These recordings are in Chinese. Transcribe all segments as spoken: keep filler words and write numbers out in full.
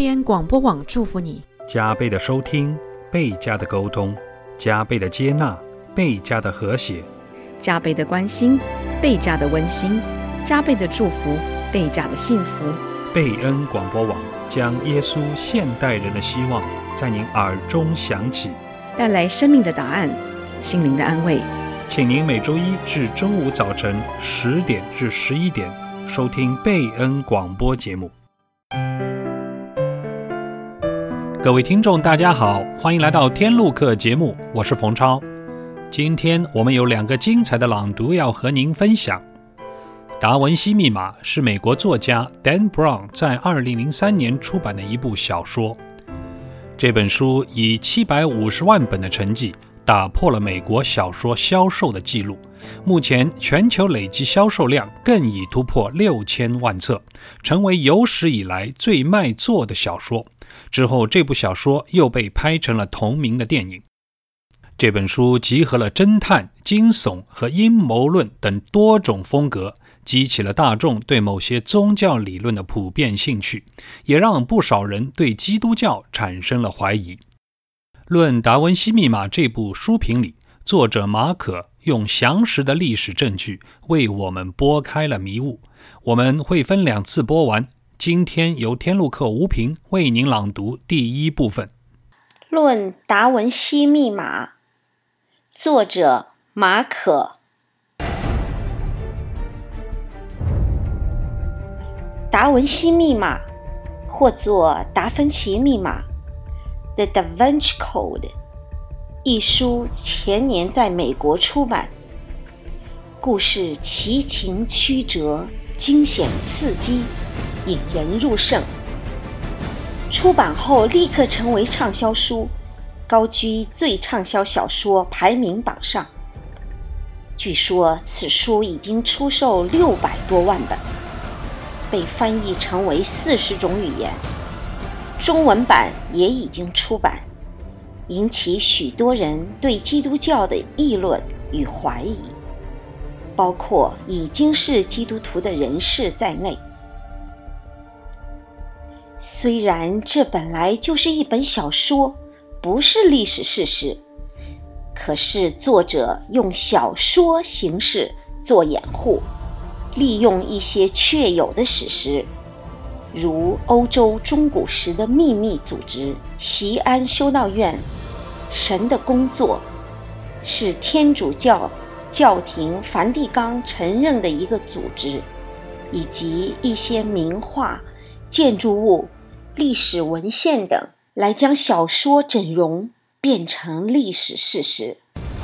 贝恩广播网祝福你， 加倍的收听，倍加的沟通，加倍的接纳，倍加的和谐， 加倍的关心，倍加的温馨，加倍的祝福，倍加的幸福。 贝恩广播网将耶稣现代人的希望在您耳中响起， 带来生命的答案，心灵的安慰。 请您每周一至周五早晨十点至十一点收听贝恩广播节目。各位听众大家好，欢迎来到天路客节目，我是冯超。今天我们有两个精彩的朗读要和您分享。达文西密码是美国作家 Dan Brown 在二零零三年出版的一部小说。这本书以七百五十万本的成绩打破了美国小说销售的记录，目前全球累计销售量更已突破六千万册，成为有史以来最卖座的小说。之后这部小说又被拍成了同名的电影。这本书集合了侦探、惊悚和阴谋论等多种风格，激起了大众对某些宗教理论的普遍兴趣，也让不少人对基督教产生了怀疑。论达文西密码这部书评里，作者马可用详实的历史证据为我们拨开了迷雾。我们会分两次播完，今天由天路客吴平为您朗读第一部分。 论达文西密码，作者马可。达文西密码，或作达芬奇密码 The Da Vinci Code， 一书前年在美国出版，故事奇情曲折，惊险刺激，引人入胜。出版后立刻成为畅销书，高居最畅销小说排名榜上。据说此书已经出售六百多万本，被翻译成为四十种语言，中文版也已经出版，引起许多人对基督教的议论与怀疑，包括已经是基督徒的人士在内。虽然这本来就是一本小说，不是历史事实，可是作者用小说形式做掩护，利用一些确有的史实，如欧洲中古时的秘密组织锡安修道院，神的工作是天主教教廷梵蒂冈承认的一个组织，以及一些名画、建筑物、历史文献等，来将小说整容变成历史事实。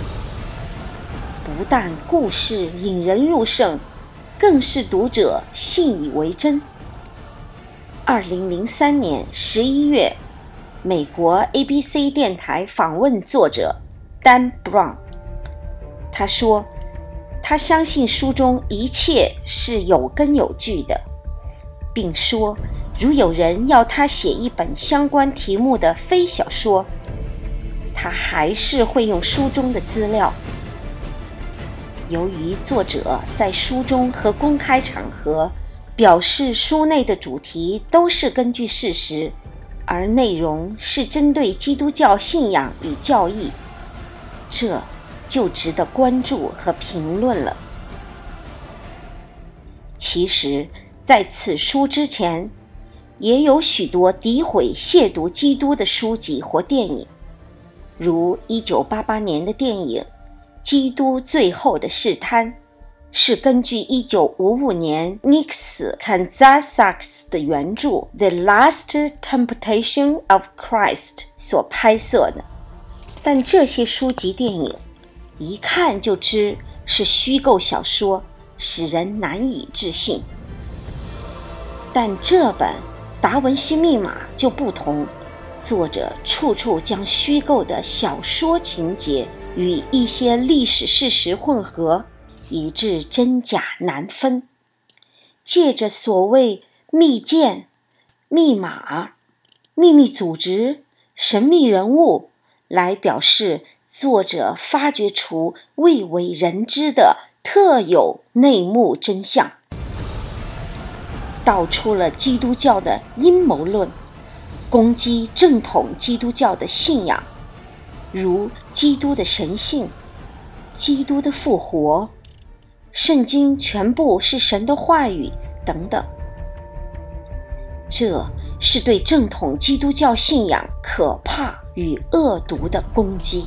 不但故事引人入胜，更是读者信以为真。二零零三年十一月，美国 A B C 电台访问作者 Dan Brown， 他说他相信书中一切是有根有据的，并说如有人要他写一本相关题目的非小说，他还是会用书中的资料。由于作者在书中和公开场合表示书内的主题都是根据事实，而内容是针对基督教信仰与教义，这就值得关注和评论了。其实在此书之前，也有许多诋毁亵渎基督的书籍或电影，如一九八八年的电影《基督最后的试探》，是根据一九五五年 Nix Kazantzakis 的原著《The Last Temptation of Christ》所拍摄的。但这些书籍电影一看就知是虚构小说，使人难以置信。但这本达文西密码就不同，作者处处将虚构的小说情节与一些历史事实混合，以致真假难分，借着所谓密件、密码、秘密组织、神秘人物来表示作者发掘出未为人知的特有内幕真相，道出了基督教的阴谋论， 攻击正统基督教的信仰，如基督的神性、基督的复活、圣经全部是神的话语等等。这是对正统基督教信仰可怕与恶毒的攻击。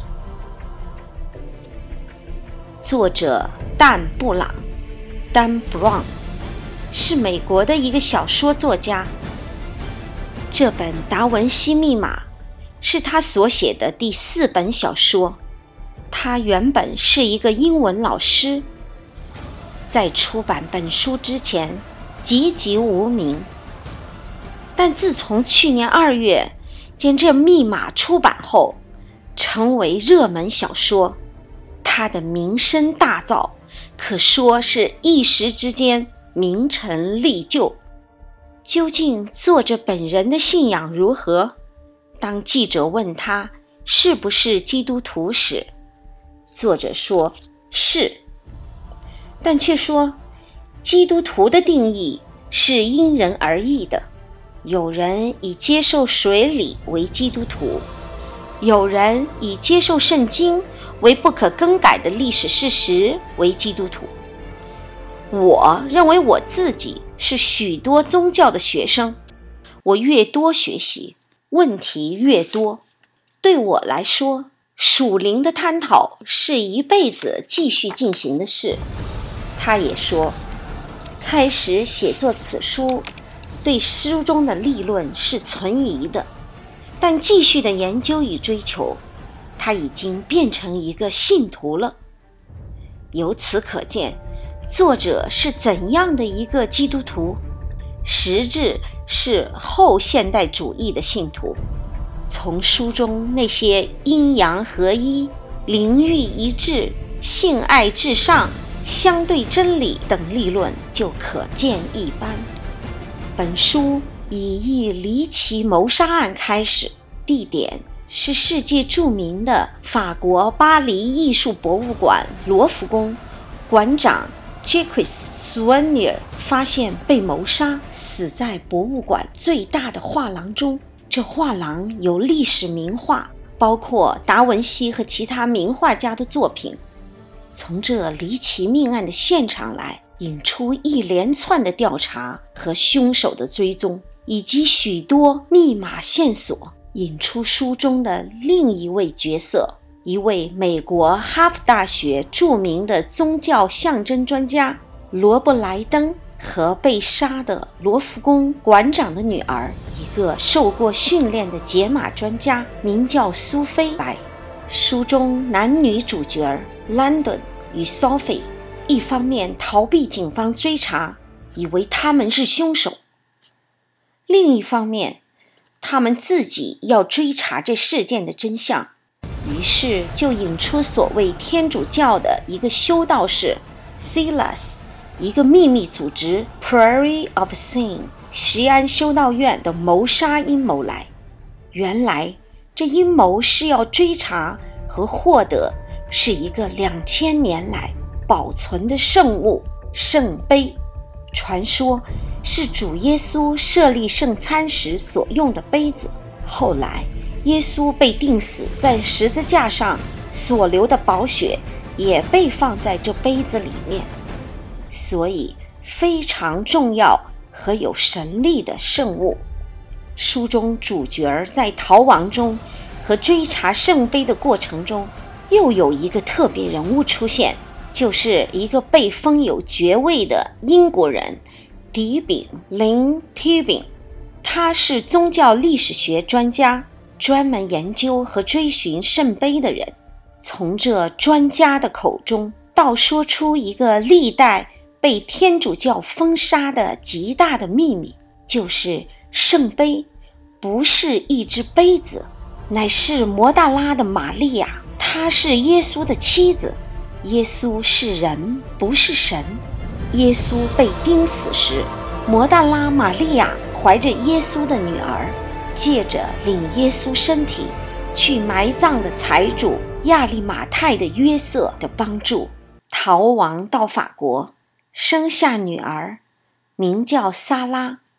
作者但·布朗 Dan Brown 是美国的一个小说作家。这本《达文西密码》是他所写的第四本小说。他原本是一个英文老师，在出版本书之前籍籍无名，但自从去年二月见这密码出版后，成为热门小说，他的名声大噪，可说是一时之间名成利就。究竟作者本人的信仰如何？当记者问他是不是基督徒时，作者说是，但却说基督徒的定义是因人而异的，有人以接受水礼为基督徒，有人以接受圣经为不可更改的历史事实为基督徒。我认为我自己是许多宗教的学生，我越多学习，问题越多。对我来说，属灵的探讨是一辈子继续进行的事。他也说，开始写作此书，对书中的立论是存疑的，但继续的研究与追求，他已经变成一个信徒了。由此可见，作者是怎样的一个基督徒？实质是后现代主义的信徒。从书中那些阴阳合一、灵域一致、性爱至上、相对真理等立论就可见一斑。本书以一离奇谋杀案开始，地点是世界著名的法国巴黎艺术博物馆罗浮宫，馆长 Jacques Souvenir 发现被谋杀，死在博物馆最大的画廊中。这画廊有历史名画，包括达文西和其他名画家的作品。从这离奇命案的现场来，引出一连串的调查和凶手的追踪，以及许多密码线索，引出书中的另一位角色，一位美国哈佛大学著名的宗教象征专家罗伯莱登和被杀的罗浮宫馆长的女儿，一个受过训练的解码专家，名叫苏菲来。书中男女主角 Landon 与 Sophie 一方面逃避警方追查，以为他们是凶手，另一方面他们自己要追查这事件的真相，于是就引出所谓天主教的一个修道士 Silas， 一个秘密组织 Prairie of Sin 锡安修道院的谋杀阴谋来。原来这阴谋是要追查和获得是一个两千年来保存的圣物圣杯，传说是主耶稣设立圣餐时所用的杯子。后来耶稣被钉死在十字架上所流的宝血也被放在这杯子里面，所以非常重要和有神力的圣物。书中主角在逃亡中和追查圣杯的过程中，又有一个特别人物出现，就是一个被封有爵位的英国人迪饼林 Tibing。 他是宗教历史学专家，专门研究和追寻圣杯的人。从这专家的口中道说出一个历代被天主教封杀的极大的秘密，就是圣杯不是一只杯子，乃是摩大拉的玛利亚，她是耶稣的妻子。耶稣是人，不是神。耶稣被钉死时，摩大拉玛利亚怀着耶稣的女儿，借着领耶稣身体去埋葬的财主亚利马太的约瑟的帮助，逃亡到法国，生下女儿，名叫撒拉。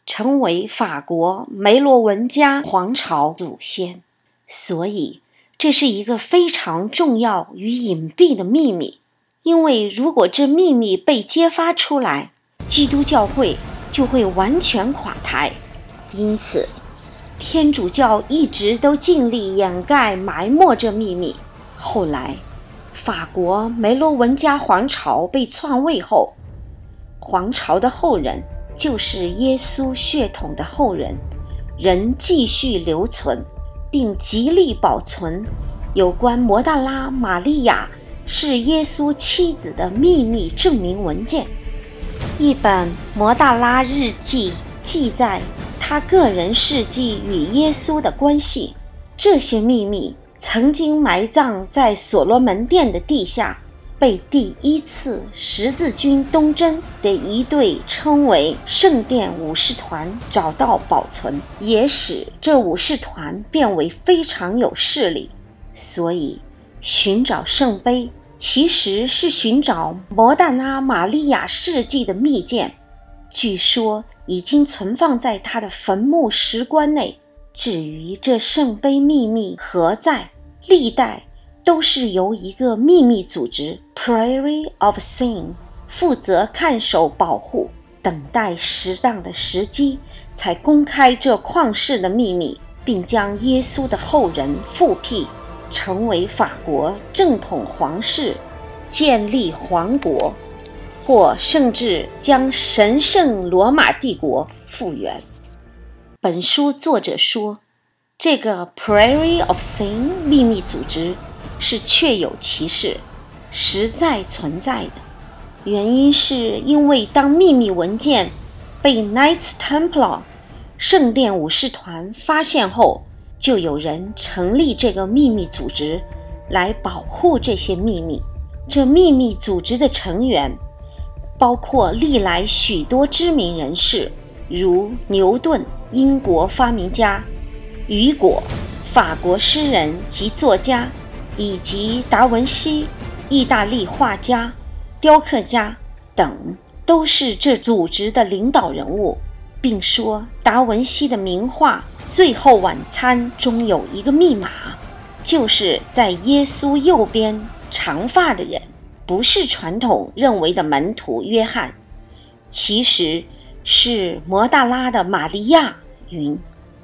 成为法国梅罗文加皇朝祖先。所以这是一个非常重要与隐蔽的秘密，因为如果这秘密被揭发出来，基督教会就会完全垮台。因此天主教一直都尽力掩盖埋没这秘密。后来法国梅罗文加皇朝被篡位后，皇朝的后人，就是耶稣血统的后人，仍继续留存并极力保存有关摩大拉玛利亚是耶稣妻子的秘密证明文件。一本摩大拉日记记载他个人事迹与耶稣的关系，这些秘密曾经埋葬在所罗门殿的地下，被第一次十字军东征的一队称为圣殿武士团找到保存，也使这武士团变为非常有势力。所以寻找圣杯其实是寻找摩大拉玛利亚事迹的密件，据说已经存放在他的坟墓石棺内。至于这圣杯秘密何在，历代都是由一个秘密组织 Prairie of Sin 负责看守保护，等待适当的时机才公开这旷世的秘密，并将耶稣的后人复辟成为法国正统皇室，建立皇国，或甚至将神圣罗马帝国复原。本书作者说，这个 Prairie of Sin 秘密组织是确有其事，实在存在的。原因是因为当秘密文件被 Knights Templar 圣殿武士团发现后，就有人成立这个秘密组织来保护这些秘密。这秘密组织的成员包括历来许多知名人士，如牛顿英国发明家，雨果法国诗人及作家，以及达文西意大利画家、雕刻家等，都是这组织的领导人物。并说达文西的名画《最后晚餐》中有一个密码，就是在耶稣右边长发的人不是传统认为的门徒约翰，其实是摩大拉的玛利亚云。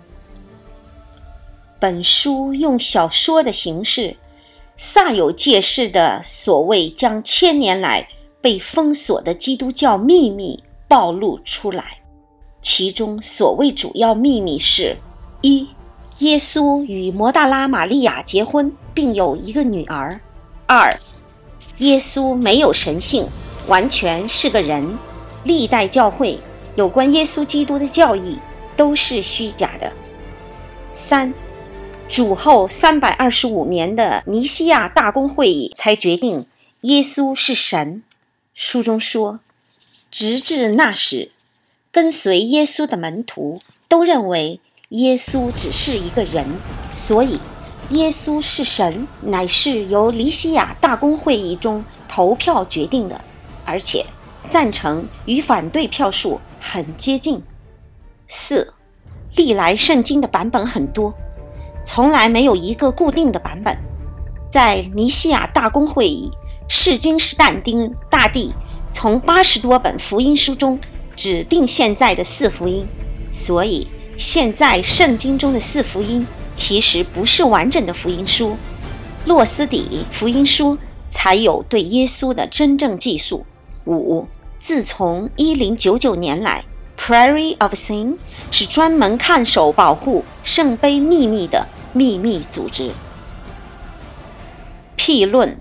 本书用小说的形式煞有介事的所谓将千年来被封锁的基督教秘密暴露出来。其中所谓主要秘密是：一、耶稣与摩大拉玛利亚结婚，并有一个女儿；二、耶稣没有神性，完全是个人。历代教会有关耶稣基督的教义都是虚假的。三、主后三百二十五年的尼西亚大公会议才决定耶稣是神。书中说，直至那时，跟随耶稣的门徒都认为耶稣只是一个人，所以耶稣是神乃是由尼西亚大公会议中投票决定的，而且赞成与反对票数很接近。四、历来圣经的版本很多，从来没有一个固定的版本。在尼西亚大公会议，世君士但丁大帝从八十多本福音书中指定现在的四福音，所以现在圣经中的四福音其实不是完整的福音书，洛斯底福音书才有对耶稣的真正记述。五、自从一零九九年来， Prairie of Sin 是专门看守保护圣杯秘密的秘密组织。辟论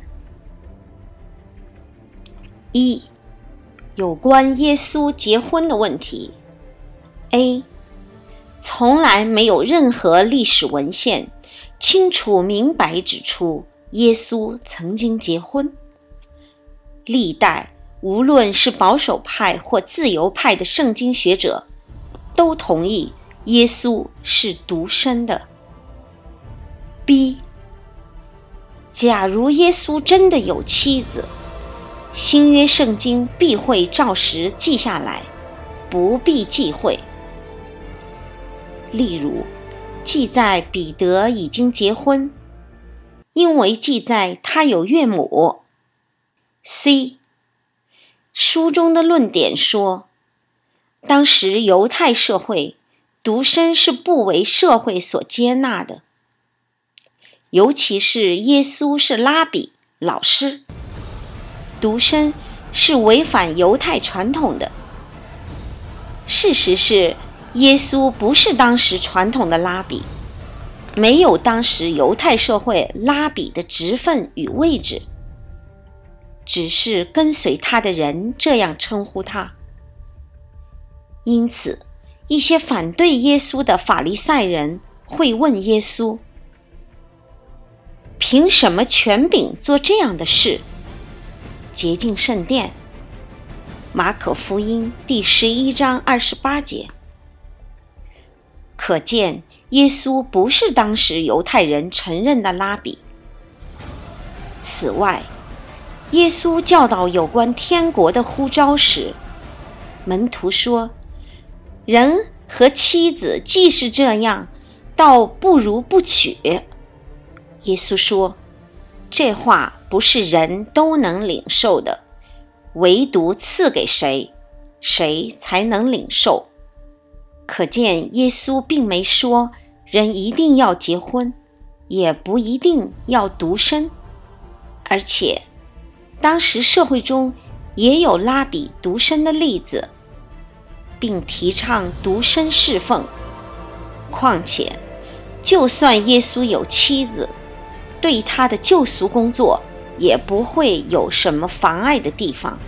一、有关耶稣结婚的问题。 A. 从来没有任何历史文献清楚明白指出耶稣曾经结婚。历代无论是保守派或自由派的圣经学者都同意耶稣是独身的。 B. 假如耶稣真的有妻子，新约圣经必会照实记下来，不必忌讳。 例如记载彼得已经结婚，因为记载他有岳母。 C. 书中的论点说，当时犹太社会独身是不为社会所接纳的，尤其是耶稣是拉比老师，独身是违反犹太传统的。事实是，耶稣不是当时传统的拉比，没有当时犹太社会拉比的职分与位置，只是跟随他的人这样称呼他。因此，一些反对耶稣的法利赛人会问耶稣，凭什么权柄做这样的事？洁净圣殿。马可福音第十一章二十八节。可见耶稣不是当时犹太人承认的拉比。此外，耶稣教导有关天国的呼召时，门徒说，人和妻子既是这样，倒不如不娶。耶稣说，这话不是人都能领受的，唯独赐给谁，谁才能领受。可见耶稣并没说人一定要结婚，也不一定要独身，而且当时社会中也有拉比独身的例子，并提倡独身侍奉。况且就算耶稣有妻子，对他的救赎工作也不会有什么妨碍的地方。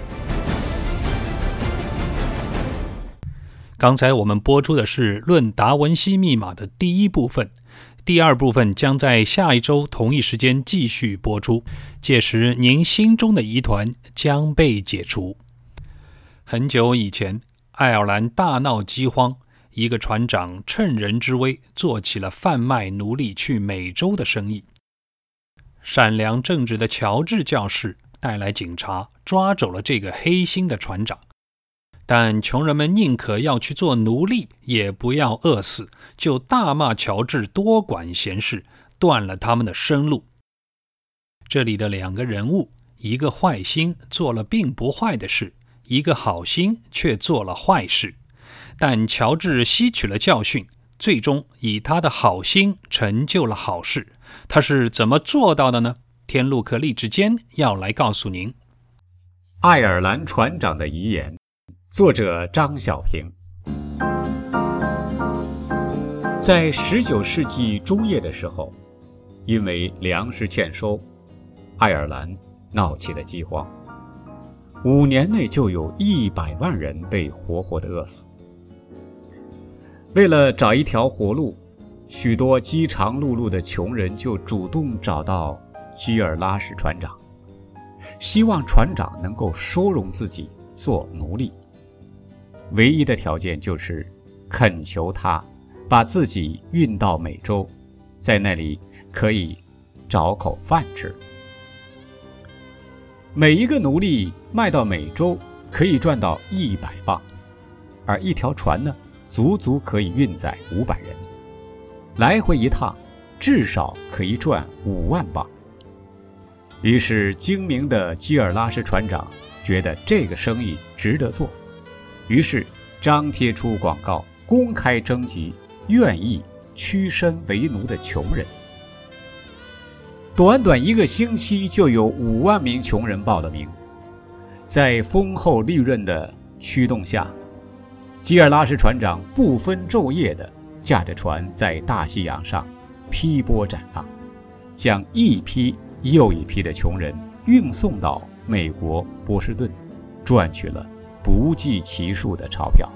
刚才我们播出的是《论达文西密码》的第一部分，第二部分将在下一周同一时间继续播出，届时您心中的疑团将被解除。很久以前，爱尔兰大闹饥荒，一个船长趁人之危做起了贩卖奴隶去美洲的生意。善良正直的乔治教士带来警察，抓走了这个黑心的船长。但穷人们宁可要去做奴隶，也不要饿死，就大骂乔治多管闲事，断了他们的生路。这里的两个人物，一个坏心做了并不坏的事，一个好心却做了坏事。但乔治吸取了教训，最终以他的好心成就了好事。他是怎么做到的呢？天路客励志坚要来告诉您。 爱尔兰船长的遗言，作者张小平。在十九世纪中叶的时候，因为粮食欠收，爱尔兰闹起了饥荒，五年内就有一百万人被活活的饿死。为了找一条活路，许多饥肠辘辘的穷人就主动找到基尔拉什船长，希望船长能够收容自己做奴隶。唯一的条件就是恳求他把自己运到美洲，在那里可以找口饭吃。每一个奴隶卖到美洲可以赚到一百磅，而一条船呢，足足可以运载五百人，来回一趟至少可以赚五万磅。于是精明的基尔拉什船长觉得这个生意值得做，于是张贴出广告，公开征集愿意屈身为奴的穷人。短短一个星期就有五万名穷人报了名。在丰厚利润的驱动下，基尔拉什船长不分昼夜地驾着船在大西洋上劈波斩浪，将一批又一批的穷人运送到美国波士顿，赚取了不计其数的钞票。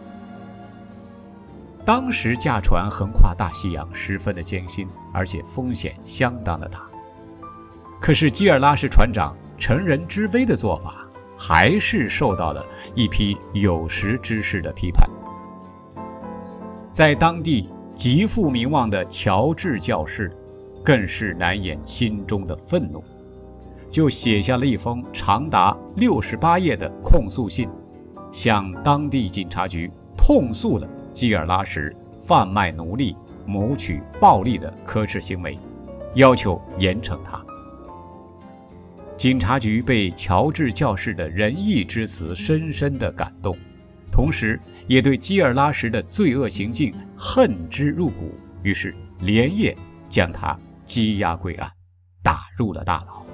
当时驾船横跨大西洋十分的艰辛，而且风险相当的大。可是基尔拉什船长乘人之危的做法，还是受到了一批有识之士的批判。在当地极负名望的乔治教士更是难掩心中的愤怒，就写下了一封长达六十八页的控诉信，向当地警察局痛诉了基尔拉什贩卖奴隶谋取暴利的可耻行为，要求严惩他。警察局被乔治教士的仁义之词深深地感动，同时也对基尔拉什的罪恶行径恨之入骨，于是连夜将他羁押归案，打入了大牢。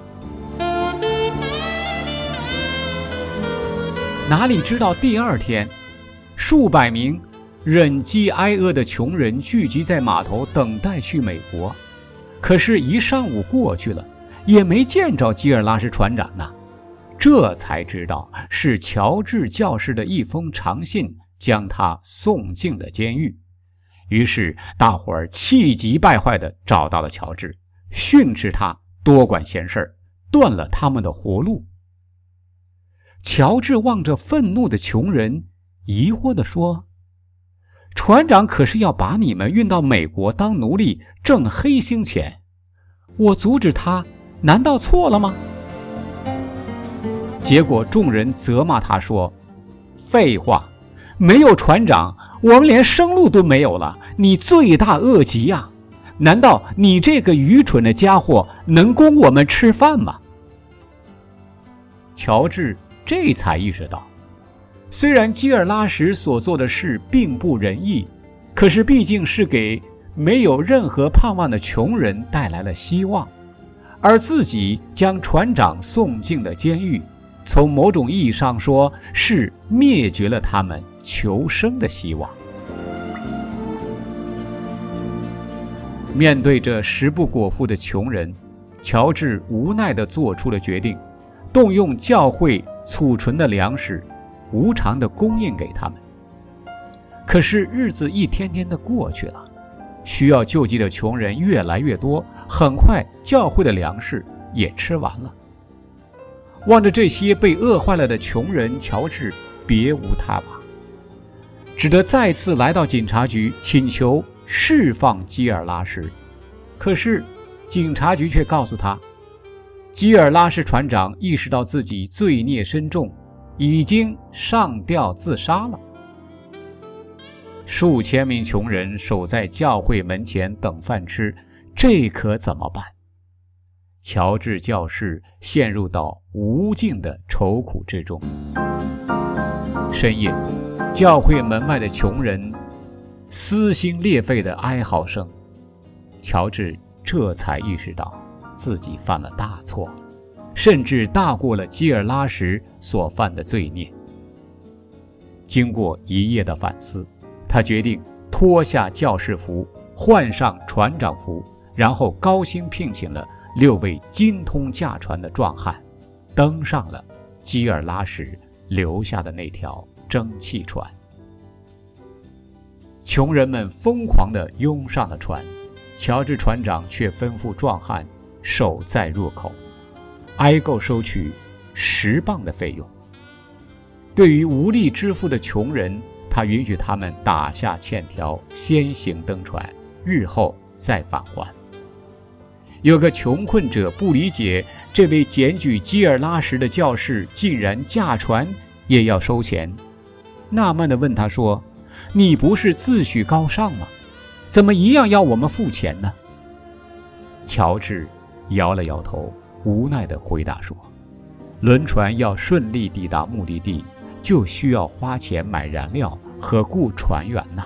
哪里知道第二天，数百名忍饥挨饿的穷人聚集在码头等待去美国，可是一上午过去了，也没见着基尔拉什船长呢。这才知道是乔治教士的一封长信将他送进了监狱。于是大伙儿气急败坏地找到了乔治，训斥他多管闲事，断了他们的活路。乔治望着愤怒的穷人，疑惑地说：船长可是要把你们运到美国当奴隶挣黑心钱，我阻止他难道错了吗？结果众人责骂他说：废话，没有船长我们连生路都没有了，你罪大恶极啊！难道你这个愚蠢的家伙能供我们吃饭吗？乔治这才意识到，虽然基尔拉什所做的事并不仁义，可是毕竟是给没有任何盼望的穷人带来了希望，而自己将船长送进了监狱，从某种意义上说是灭绝了他们求生的希望。面对着食不果腹的穷人，乔治无奈地做出了决定，动用教会储存的粮食无偿地供应给他们。可是日子一天天地过去了，需要救济的穷人越来越多，很快教会的粮食也吃完了。望着这些被饿坏了的穷人，乔治别无他法，只得再次来到警察局请求释放基尔拉什。可是警察局却告诉他，基尔拉什船长意识到自己罪孽深重，已经上吊自杀了。数千名穷人守在教会门前等饭吃，这可怎么办？乔治教士陷入到无尽的愁苦之中。深夜，教会门外的穷人撕心裂肺的哀嚎声，乔治这才意识到自己犯了大错，甚至大过了基尔拉什所犯的罪孽。经过一夜的反思，他决定脱下教士服，换上船长服，然后高薪聘请了六位精通驾船的壮汉，登上了基尔拉什留下的那条蒸汽船。穷人们疯狂地拥上了船，乔治船长却吩咐壮汉守在入口，挨个收取十磅的费用。对于无力支付的穷人，他允许他们打下欠条，先行登船，日后再返还。有个穷困者不理解这位检举基尔拉什的教士竟然驾船也要收钱，纳闷地问他说：你不是自诩高尚吗？怎么一样要我们付钱呢？乔治摇了摇头，无奈地回答说：轮船要顺利抵达目的地，就需要花钱买燃料和雇船员呢。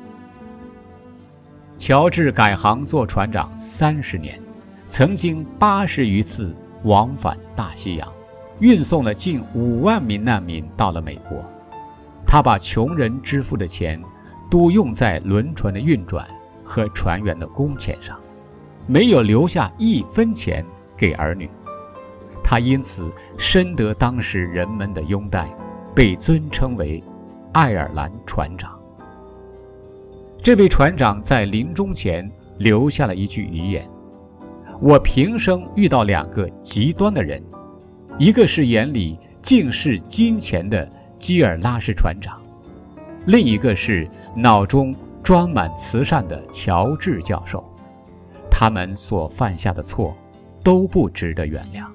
乔治改行做船长三十年，曾经八十余次往返大西洋，运送了近五万名难民到了美国。他把穷人支付的钱都用在轮船的运转和船员的工钱上，没有留下一分钱给儿女。他因此深得当时人们的拥戴，被尊称为爱尔兰船长。这位船长在临终前留下了一句遗言：我平生遇到两个极端的人，一个是眼里尽是金钱的基尔拉什船长，另一个是脑中装满慈善的乔治教授。他们所犯下的错都不值得原谅。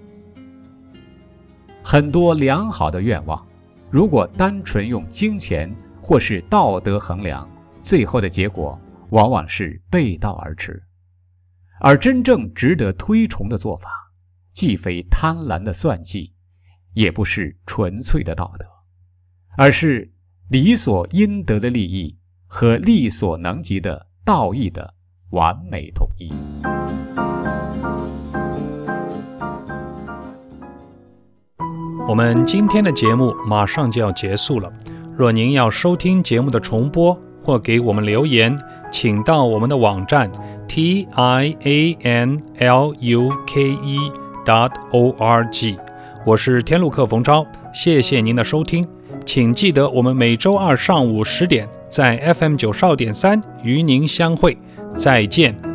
很多良好的愿望，如果单纯用金钱或是道德衡量，最后的结果往往是背道而驰。而真正值得推崇的做法，既非贪婪的算计，也不是纯粹的道德，而是理所应得的利益和力所能及的道义的完美统一。 我们今天的节目马上就要结束了，若您要收听节目的重播或给我们留言，请到我们的网站 t i a n l u k e dot org。 我是天路客冯昭，谢谢您的收听，请记得我们每周二上午十点在 F M 九十二点三与您相会，再见。